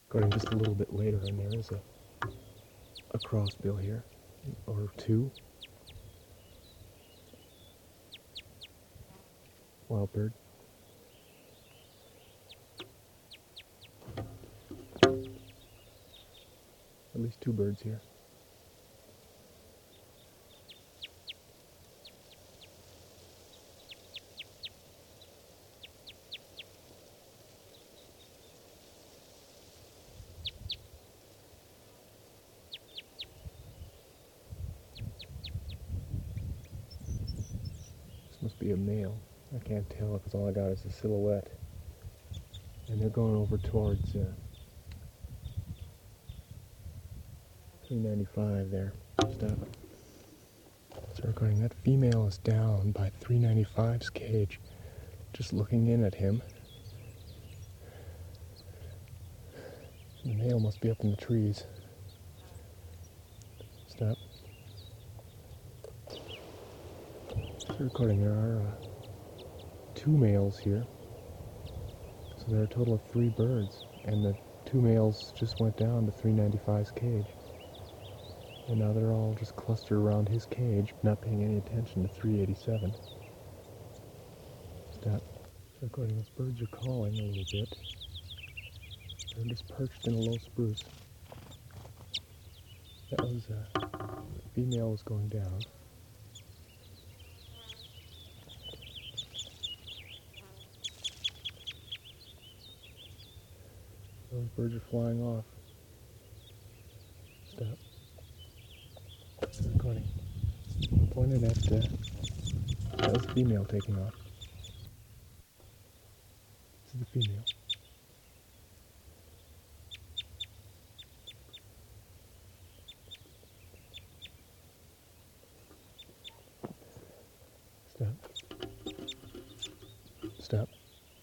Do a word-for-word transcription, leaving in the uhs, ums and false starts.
Going just a little bit later, and there is a, a crossbill here, or two. Wild bird. At least two birds here. This must be a male. I can't tell because all I got is a silhouette. And they're going over towards uh, three ninety-five there. Stop. So recording. That female is down by three ninety-five's cage, just looking in at him. The male must be up in the trees. Stop. So recording. There are uh, two males here. So there are a total of three birds, and the two males just went down to three ninety-five's cage. And now they're all just clustered around his cage, not paying any attention to three eighty-seven. Stop. So recording. Those birds are calling a little bit. They're just perched in a low spruce. That was, uh, the female was going down. Those birds are flying off. Stop. So recording. Pointed at, uh, that was the female taking off. This is the female. Stop. Stop.